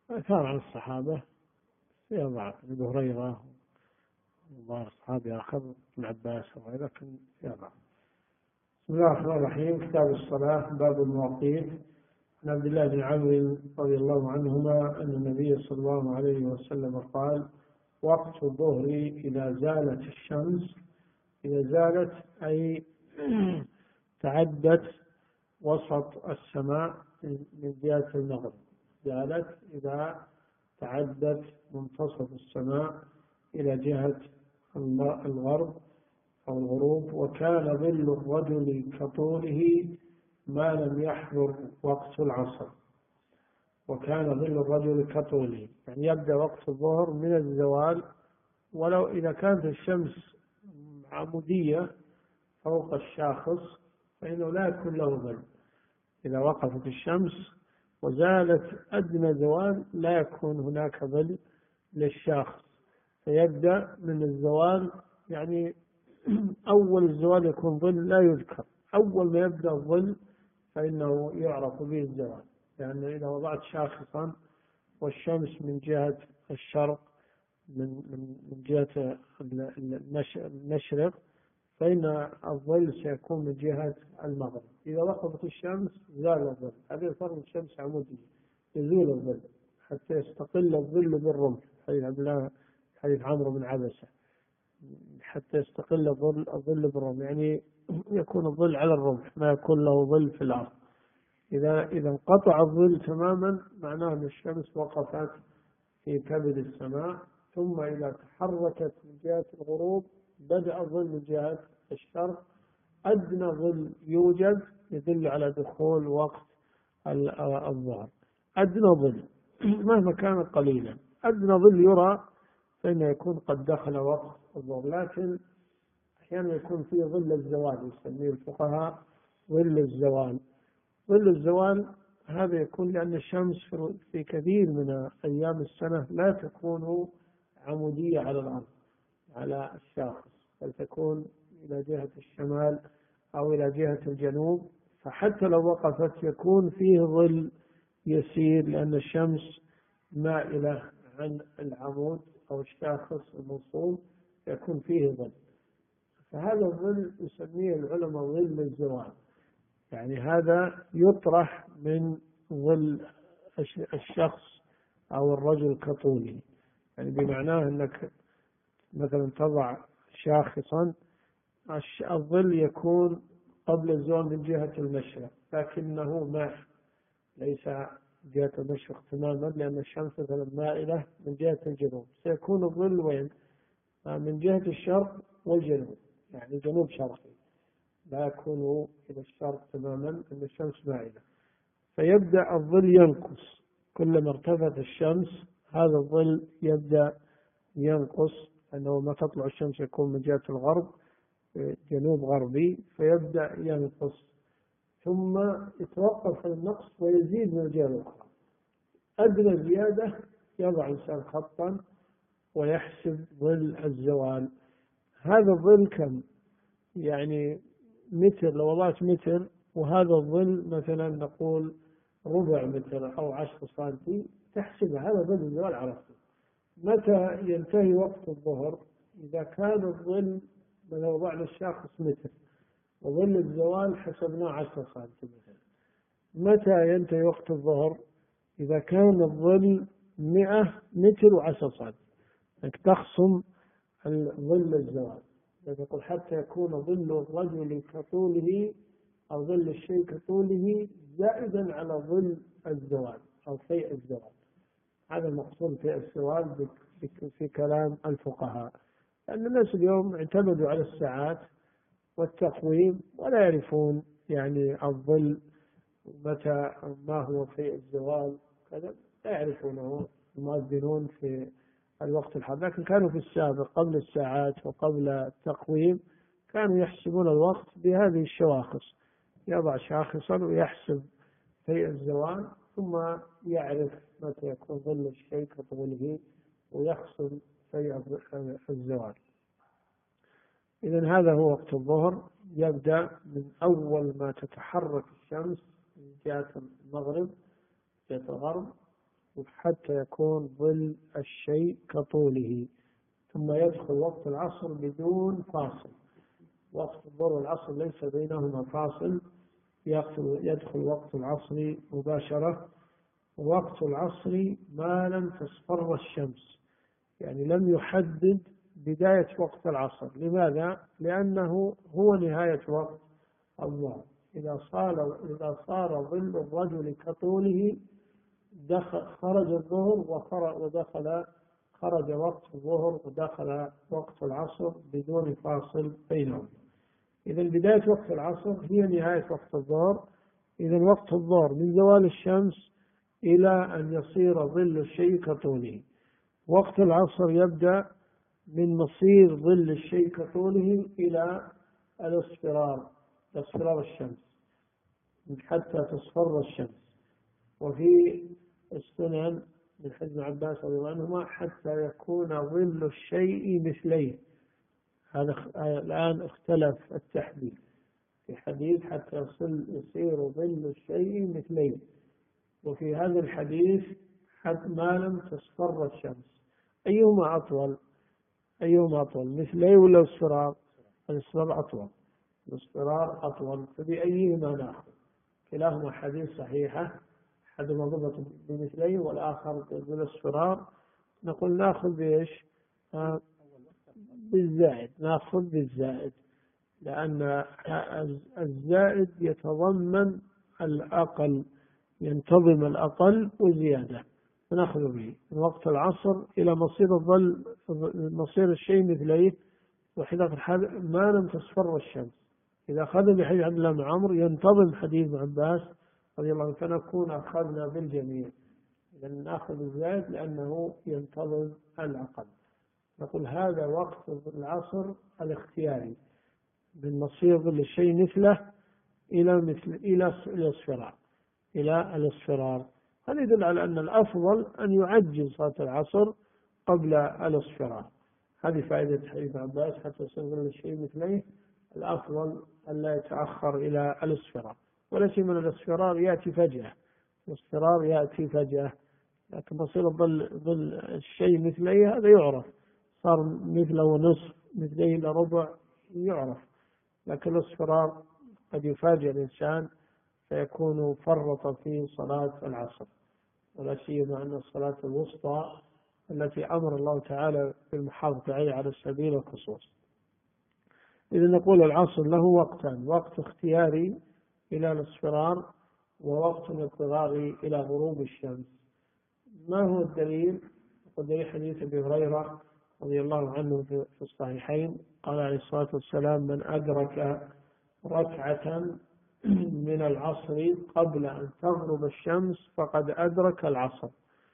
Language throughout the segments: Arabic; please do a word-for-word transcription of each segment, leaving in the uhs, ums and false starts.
أثار عن الصحابة يضع أبو هريرة وبعض الصحابة آخر ابن عباس وغيره، لكن يضع. بسم الله الرحمن الرحيم. كتاب الصلاة، باب المواقيت. عن عبد الله بن عمرو رضي الله عنهما أن النبي صلى الله عليه وسلم قال: وقت الظهر إذا زالت الشمس، إذا زالت أي تعدت وسط السماء من جهة المغرب، زالت إذا تعدت منتصف السماء إلى جهة الغرب أو الغروب، وكان ظل الرجل كطوله ما لم يحضر وقت العصر. وكان ظل الرجل كطوله، يعني يبدأ وقت الظهر من الزوال، ولو إذا كانت الشمس عمودية فوق الشاخص فإنه لا يكون له ظل. إذا وقفت الشمس وزالت أدنى زوال لا يكون هناك ظل للشاخص، فيبدأ من الزوال، يعني أول الزوال يكون ظل لا يذكر، أول ما يبدأ الظل فإنه يعرف به الزوال، لأن يعني إذا وضعت شاخصا والشمس من جهة الشرق من من من جهة المشرق فإن الظل سيكون من جهة المغرب. إذا وقفت الشمس زال الظل، هذا فرق الشمس عمودية يزول الظل حتى يستقل الظل بالرمح، حديث عبد الله حديث عمرو بن عبسة، حتى يستقل الظل الظل بالرمح، يعني يكون الظل على الرمح ما يكون له ظل في الأرض. إذا إذا انقطع الظل تماما معناه أن الشمس وقفت في كبد السماء، ثم إذا تحركت من جهة الغروب بدأ الظل من جهة الشرق، أدنى ظل يوجد يدل على دخول وقت الظهر. أدنى ظل مهما كان قليلا، أدنى ظل يرى فإنه يكون قد دخل وقت الظهر. لكن أحيانا يكون فيه ظل الزوال، يسميه الفقهاء ظل الزوال. ظل الزوال هذا يكون لأن الشمس في كثير من أيام السنة لا تكون عمودية على الأرض على الشاخص، بل تكون إلى جهة الشمال أو إلى جهة الجنوب، فحتى لو وقفت يكون فيه ظل يسير لأن الشمس مائلة عن العمود أو الشاخص الموصول، يكون فيه ظل. فهذا الظل يسميه العلماء ظل الزوال، يعني هذا يطرح من ظل الشخص أو الرجل كطوله، يعني بمعناه أنك مثلا تضع شاخصا الظل يكون قبل الزوال من جهة المشرق، لكنه مائل ليس جهة المشرق تماما لأن الشمس مثلا مائلة من جهة الجنوب، سيكون الظل وين؟ من جهة الشرق والجنوب، يعني جنوب شرقي، لا يكون إلى الشرق تماما أن الشمس مائلة، فيبدأ الظل ينقص كلما ارتفعت الشمس، هذا الظل يبدأ ينقص، أنه ما تطلع الشمس يكون من جهة الغرب جنوب غربي فيبدأ ينقص، ثم يتوقف النقص ويزيد من الجهة الأخرى. أدنى زيادة يضع الإنسان خطا ويحسب ظل الزوال. هذا الظل كم؟ يعني متر، لو وضعت متر وهذا الظل مثلا نقول ربع متر أو عشر سنتي، تحسب هذا ظل الزوال على طول. متى ينتهي وقت الظهر؟ إذا كان الظل لو وضعنا الشاخص متر وظل الزوال حسبناه عشر سنتي مثلا. متى ينتهي وقت الظهر؟ إذا كان الظل مئة متر وعشر سنتي، انك تخصم ظل الزوال، يقول حتى يكون ظل الرجل كطوله أو ظل الشيء كطوله زائدا على ظل الزوال أو فيء الزوال. هذا المقصود في الزوال في كلام الفقهاء، لأن الناس اليوم اعتمدوا على الساعات والتقويم ولا يعرفون يعني الظل متى ما هو فيء الزوال كذا، لا يعرفونه المؤذنون في الوقت الحاضر، لكن كانوا في السابق قبل الساعات وقبل التقويم كانوا يحسبون الوقت بهذه الشواخص، يضع شاخصا ويحسب فيء الزوال ثم يعرف متى يكون ظل الشيء كطوله ويحسب فيء الزوال. إذن هذا هو وقت الظهر، يبدأ من أول ما تتحرك الشمس من جهة المغرب جهة الغرب حتى يكون ظل الشيء كطوله، ثم يدخل وقت العصر بدون فاصل. وقت الظهر والعصر ليس بينهما فاصل، يدخل وقت العصر مباشرة. وقت العصر ما لم تصفر الشمس، يعني لم يحدد بداية وقت العصر. لماذا؟ لأنه هو نهاية وقت الظهر. إذا صار إذا صار ظل الرجل كطوله دخل خرج الظهر ودخل خرج وقت الظهر ودخل وقت العصر بدون فاصل بينهم. إذا بداية وقت العصر هي نهاية وقت الظهر. إذا وقت الظهر من زوال الشمس إلى أن يصير ظل الشيء كطوله. وقت العصر يبدأ من مصير ظل الشيء كطوله إلى الاصفرار، اصفرار الشمس، حتى تصفر الشمس. وفي السنن من حديث ابن عباس رضي الله عنهما حتى يكون ظل الشيء مثليه. هذا الآن اختلف التحديد في حديث حتى يصير ظل الشيء مثليه، وفي هذا الحديث حتى ما لم تصفر الشمس. أيهما أطول؟ أيهما أطول مثليه ولا الاصفرار؟ الاصفرار أطول، الاصفرار أطول. فبأيهما نأخذ؟ كلاهما حديث صحيحة، أحدهما ضبط بمثليه والآخر بالاصفرار. نقول نأخذ بإيش؟ آه بالزائد، نأخذ بالزائد، لأن الزائد يتضمن الأقل، ينتظم الأقل وزيادة، فنأخذ به من وقت العصر إلى مصير الظل مصير الشيء مثليه. وحذاك الحال ما لم تصفر الشمس. إذا أخذ بحديث عبد الله بن عمرو ينتظم حديث ابن عباس رضي الله عنه، فنكون أخذنا بالجميع. إذا نأخذ الزائد لأنه ينتظم الأقل. نقول هذا وقت العصر الاختياري من مصير ظل الشيء مثله إلى مثل إلى الاصفرار إلى الاصفرار. هذا يدل على أن الأفضل أن يعجل صلاة العصر قبل الاصفرار. هذه فائدة حديث عباس حتى يصير ظل الشيء مثليه. الأفضل أن لا يتأخر إلى الاصفرار، ولا شيء من الاصفرار يأتي فجأة. الاصفرار يأتي فجأة، لكن مصير ظل ظل الشيء مثليه هذا يعرف، صار مثله نصف مثليه إلى ربع يعرف. لكن الاصفرار قد يفاجئ الإنسان فيكون فرط في صلاة العصر، ولا سيما أن الصلاة الوسطى التي أمر الله تعالى بالمحافظة عليها على سبيل الخصوص. إذا نقول العصر له وقتان: وقت اختياري إلى الاصفرار، ووقت اضطراري إلى غروب الشمس. ما هو الدليل؟ ودليل حديث أبي هريرة رضي الله عنه في الصحيحين قال عليه الصلاة والسلام: من أدرك ركعة من العصر قبل أن تغرب الشمس فقد أدرك العصر،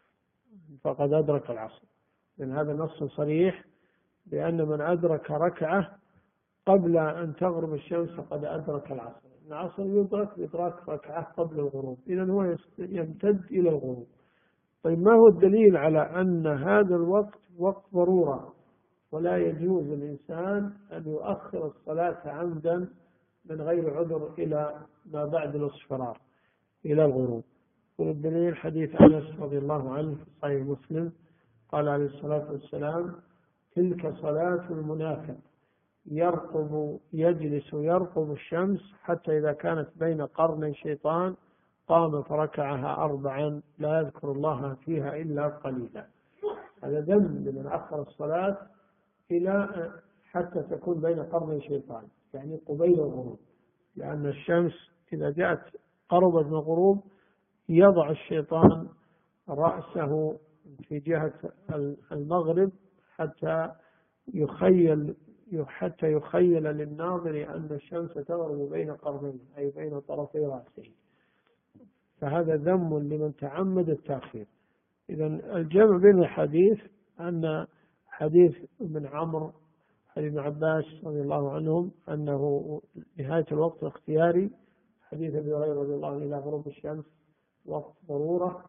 فقد أدرك العصر. لأن هذا نص صريح بأن من أدرك ركعة قبل أن تغرب الشمس فقد أدرك العصر. العصر يدرك بإدراك ركعة قبل الغروب، إذن هو يمتد إلى الغروب. طيب ما هو الدليل على أن هذا الوقت وقت ضرورة ولا يجوز للإنسان أن يؤخر الصلاة عمدا من غير عذر إلى ما بعد الاصفرار إلى الغروب؟ والدليل حديث أنس رضي الله عنه في صحيح مسلم قال عليه الصلاة والسلام: تلك صلاة المنافق يرقب يجلس يرقب الشمس حتى إذا كانت بين قرني شيطان قام فركعها أربعا لا يذكر الله فيها إلا قليلا. هذا ذم لمن أخر الصلاة إلى حتى تكون بين قرني شيطان، يعني قبيل الغروب، لأن الشمس إذا جاءت قربت من الغروب يضع الشيطان رأسه في جهة المغرب حتى يخيل حتى يخيل للناظر أن الشمس تغرب بين قرنيه، أي بين طرفي رأسه. فهذا ذم لمن تعمد التأخير. إذن الجمع بين الحديث أن حديث ابن عمرو حديث ابن عباس رضي الله عنهم أنه نهاية الوقت اختياري، حديث أبي هريرة رضي الله عنه إلى غروب الشمس وقت ضرورة،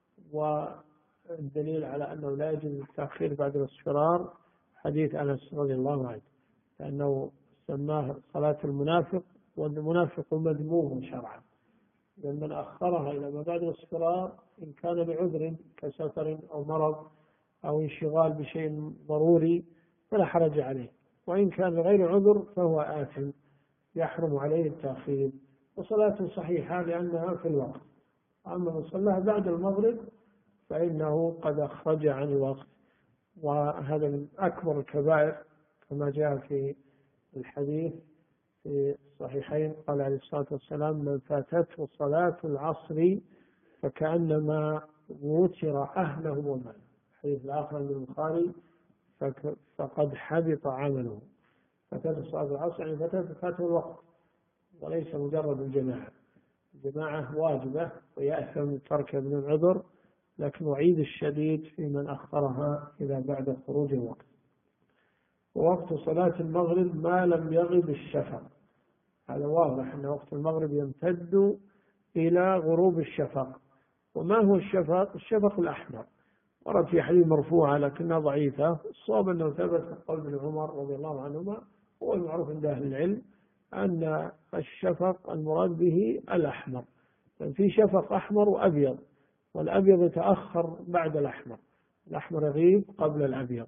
والدليل على أنه لا يجوز التأخير بعد الاصفرار حديث أنس رضي الله عنه، لأنه سماه صلاة المنافق، والمنافق مذموم شرعا، لأن من أخرها إلى ما بعد الاصفرار إن كان بعذر كسفر أو مرض أو انشغال بشيء ضروري فلا حرج عليه، وإن كان غير عذر فهو آثم يحرم عليه التأخير، وصلاته صحيحة لأنها في الوقت. أما من صلاها بعد المغرب فإنه قد أخرج عن الوقت، وهذا من أكبر الكبائر كما جاء في الحديث في الصحيحين قال عليه الصلاة والسلام: من فاتته صلاة العصر فكأنما وتر أهله وماله. الحديث الآخر من البخاري: فقد حبط عمله. فاتته صلاة العصر يعني فاته الوقت، وليس مجرد الجماعة. الجماعة واجبة ويأثم تركها من العذر، لكن وعيد الشديد في من أخرها إلى بعد خروج الوقت. ووقت صلاة المغرب ما لم يغب الشفق. هذا واضح أن وقت المغرب يمتد إلى غروب الشفق. وما هو الشفق؟ الشفق الأحمر. ورد في حديث مرفوعة لكنها ضعيفة. الصواب أنه ثبت قول ابن عمر رضي الله عنهما، هو المعروف عند أهل العلم أن الشفق المراد به الأحمر، يعني في شفق أحمر وأبيض، والأبيض يتأخر بعد الأحمر، الأحمر يغيب قبل الأبيض.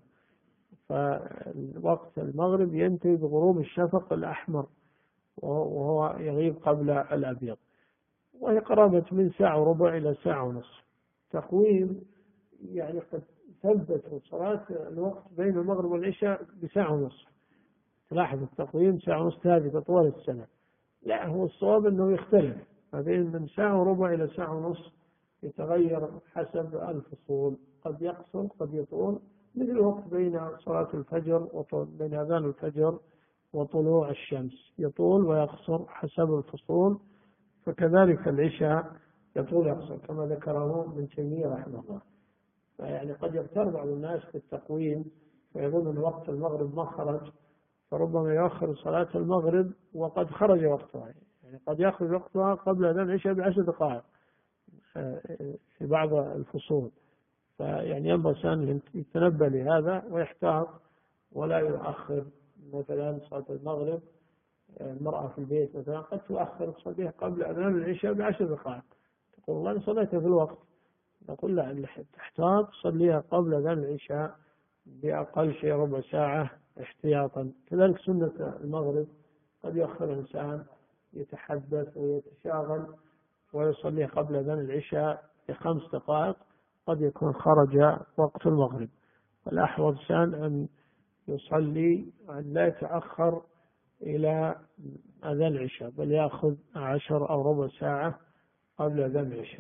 فوقت المغرب ينتهي بغروب الشفق الأحمر وهو يغيب قبل الأبيض، وهي قرابة من ساعة وربع إلى ساعة ونصف. تقويم يعني قد ثبت صلاة الوقت بين المغرب والعشاء بساعة ونصف. تلاحظ التقويم ساعة ونصف هذه طوال السنة. لا، هو الصواب أنه يختلف ما بين من ساعة وربع إلى ساعة ونصف، يتغير حسب الفصول، قد يقصر قد يطول، مثل الوقت بين صلاة الفجر بين أذان الفجر وطلوع الشمس يطول ويقصر حسب الفصول، فكذلك العشاء يطول ويقصر كما ذكره ابن تيمية رحمه الله. يعني قد يغتر بعض الناس بالتقويم ويظن أن وقت المغرب ما خرج، فربما يؤخر صلاة المغرب وقد خرج وقتها، يعني قد يخرج وقتها قبل أذان العشاء بعشر دقائق في بعض الفصول. فيعني ينبغي الإنسان يتنبه لهذا ويحتاط ولا يؤخر. مثلا صلاة المغرب المرأة في البيت مثلا قد تؤخر تصليها قبل أذان العشاء بعشر دقائق، تقول والله أنا صليتها في الوقت، نقول لا، تحتاط تصليها قبل أذان العشاء بأقل شيء ربع ساعة احتياطا. كذلك سنة المغرب قد يؤخر الإنسان يتحدث ويتشاغل ويصلي قبل أذان العشاء بخمس دقائق، قد يكون خرج وقت المغرب. فالأحوط الإنسان أن يصلي أن لا يتأخر إلى أذان العشاء، بل يأخذ عشر أو ربع ساعة قبل أذان العشاء.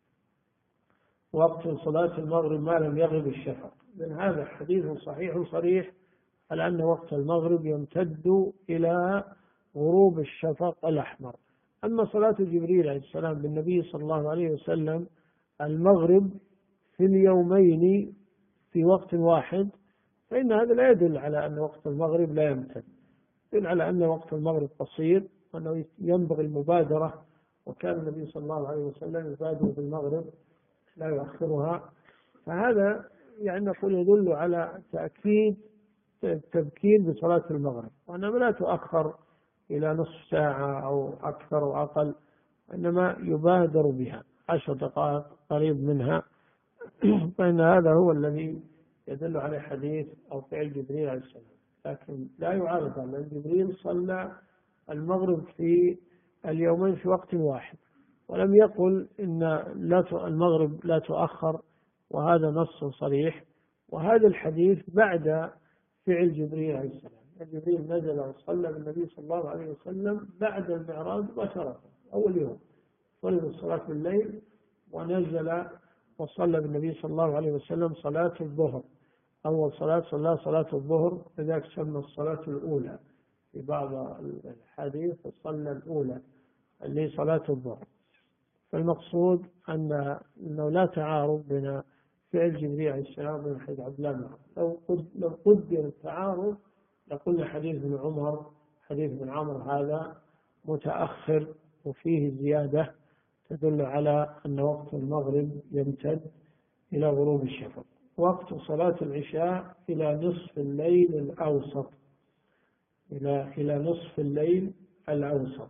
وقت صلاة المغرب ما لم يغب الشفق، لأن هذا حديث صحيح صريح على أن وقت المغرب يمتد إلى غروب الشفق الأحمر. أما صلاة جبريل عليه السلام بالنبي صلى الله عليه وسلم المغرب في اليومين في وقت واحد، فإن هذا لا يدل على أن وقت المغرب لا يمتد، يدل على أن وقت المغرب قصير وأنه ينبغي المبادرة، وكان النبي صلى الله عليه وسلم يبادر بالمغرب لا يؤخرها. فهذا يعني نقول يدل على تأكيد التبكير بصلاة المغرب، وأنها لا تؤخر إلى نصف ساعة أو أكثر أو أقل، إنما يبادر بها عشر دقائق قريب منها. فإن هذا هو الذي يدل على حديث أو فعل جبريل عليه السلام، لكن لا يعارض، لأن جبريل صلى المغرب في اليومين في وقت واحد، ولم يقل إن لا المغرب لا تؤخر، وهذا نص صريح. وهذا الحديث بعد فعل جبريل عليه السلام. جبريل نزل وصلى بالنبي صلى الله عليه وسلم بعد المعراج مباشرة أول يوم، صلى الصلاة بالليل ونزل وصلى بالنبي صلى الله عليه وسلم صلاة الظهر، أول صلاة صلى صلاة الظهر، لذلك سمى الصلاة الأولى في بعض الحديث صلى الأولى اللي هي صلاة الظهر. فالمقصود أن أنه لا تعارض بين فعل جبريل عليه السلام وبين حديث عبد الله. لو لو قدر التعارض لقلنا حديث ابن عمر حديث ابن عمرو هذا متأخر وفيه زيادة تدل على أن وقت المغرب يمتد إلى غروب الشفق. وقت صلاة العشاء إلى نصف الليل الأوسط، إلى إلى نصف الليل الأوسط،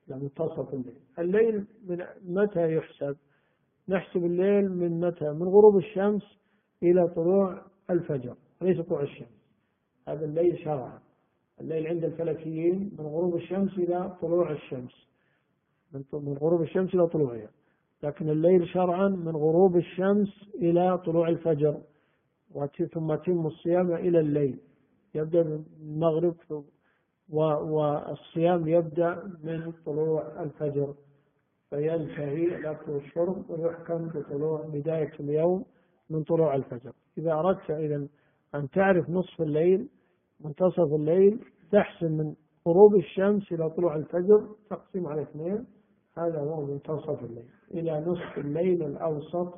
لا منتصف الليل. الليل من متى يحسب؟ نحسب الليل من متى؟ من غروب الشمس إلى طلوع الفجر، ليس طلوع الشمس. هذا الليل شرعا. الليل عند الفلكيين من غروب الشمس إلى طلوع الشمس، من غروب الشمس إلى طلوعها. لكن الليل شرعا من غروب الشمس إلى طلوع الفجر، ثم يتم الصيام إلى الليل. يبدأ من المغرب والصيام يبدأ من طلوع الفجر فينتهي الأكل والشرب، ويحكم بطلوع بداية اليوم من طلوع الفجر. إذا أردت إذن أن تعرف نصف الليل منتصف الليل، تحسن من غروب الشمس إلى طلوع الفجر، تقسم على اثنين، هذا هو منتصف الليل. إلى نصف الليل الأوسط.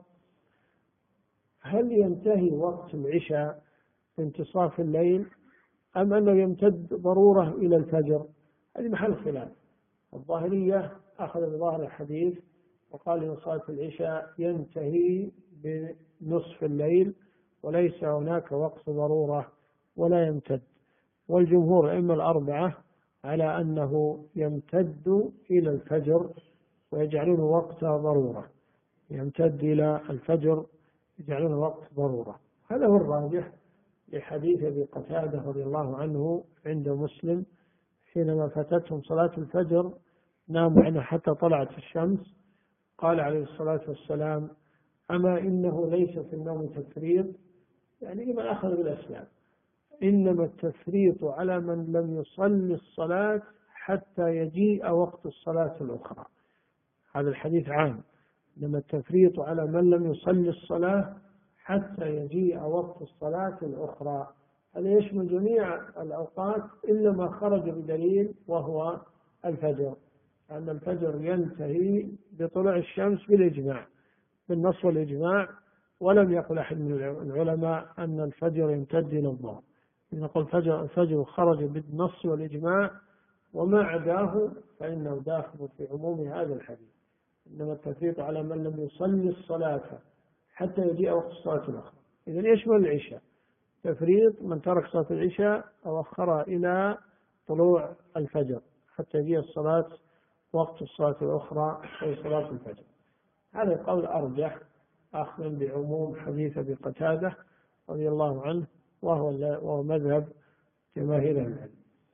هل ينتهي وقت العشاء انتصاف الليل أم أنه يمتد ضرورة إلى الفجر؟ هذه محل خلاف. الظاهرية أخذ بظاهر الحديث وقال إن صلاة العشاء ينتهي بنصف الليل وليس هناك وقت ضرورة ولا يمتد. والجمهور إما الأربعة على أنه يمتد إلى الفجر ويجعلون وقت ضرورة، يمتد إلى الفجر يجعلون وقت ضرورة. هذا هو الراجح لحديث أبي قتادة رضي الله عنه عند مسلم، حينما فاتتهم صلاة الفجر ناموا عنها حتى طلعت الشمس، قال عليه الصلاة والسلام: أما إنه ليس في النوم تفريط، يعني لمن أخذ بالأسباب، إنما التفريط على من لم يصلي الصلاة حتى يجيء وقت الصلاة الأخرى. هذا الحديث عام، إنما التفريط على من لم يصلي الصلاة حتى يجيء وقت الصلاة الأخرى. هذا يشمل جميع الأوقات إلا ما خرج بدليل وهو الفجر، أن الفجر ينتهي بطلوع الشمس بالإجماع، بالنص والإجماع. ولم يقل أحد من العلماء أن الفجر يمتد إلى الظهر. نقول الفجر الفجر خرج بالنص والإجماع، وما عداه فإنه داخل في عموم هذا الحديث. إنما التفريط على من لم يصلي الصلاة حتى يجيء وقت الصلاة الأخرى. إذن يشمل العشاء. تفريط من ترك صلاة العشاء أو أخرها إلى طلوع الفجر حتى يجيء الصلاة وقت الصلاة الأخرى أي صلاة الفجر. هذا القول أرجح، أخذا بعموم حديث أبي قتادة رضي الله عنه، وهو وهو مذهب جماهير العلم.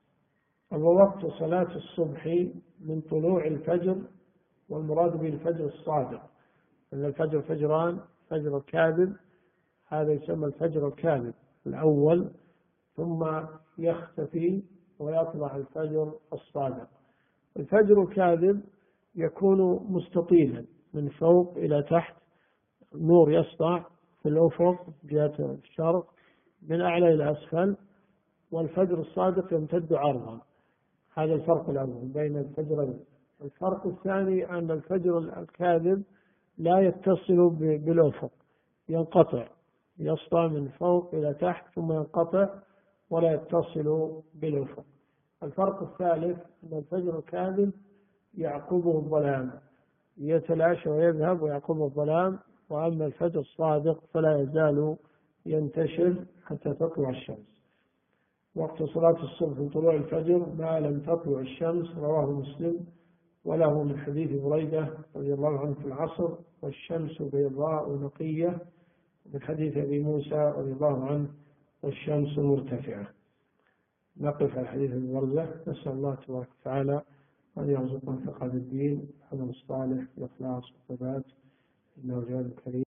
ووقت صلاة الصبح من طلوع الفجر، والمراد به الفجر الصادق، أن الفجر فجران: فجر كاذب، هذا يسمى الفجر الكاذب الأول، ثم يختفي ويطلع الفجر الصادق. الفجر الكاذب يكون مستطيلا من فوق إلى تحت، نور يسطع في الأفق جهة الشرق من أعلى إلى أسفل. والفجر الصادق يمتد عرضا. هذا الفرق الأول بين الفجرين. الفرق الثاني أن الفجر الكاذب لا يتصل بالأفق، ينقطع، يسطع من فوق إلى تحت ثم ينقطع ولا يتصل بالأفق. الفرق الثالث أن الفجر الكاذب يعقبه الظلام، يتلاشى ويذهب ويعقبه الظلام. وأما الفجر الصادق فلا يزال ينتشر حتى تطلع الشمس. وقت صلاة الصبح من طلوع الفجر ما لم تطلع الشمس، رواه مسلم، وله من حديث بريدة رضي الله عنه في العصر: والشمس بيضاء نقية، من حديث أبي موسى رضي الله عنه: والشمس مرتفعة. نقف على حديث ابن برزة. نسأل الله تبارك وتعالى أن يرزقنا فقه الدين، العمل الصالح، الإخلاص والثبات، إنه جواد كريم.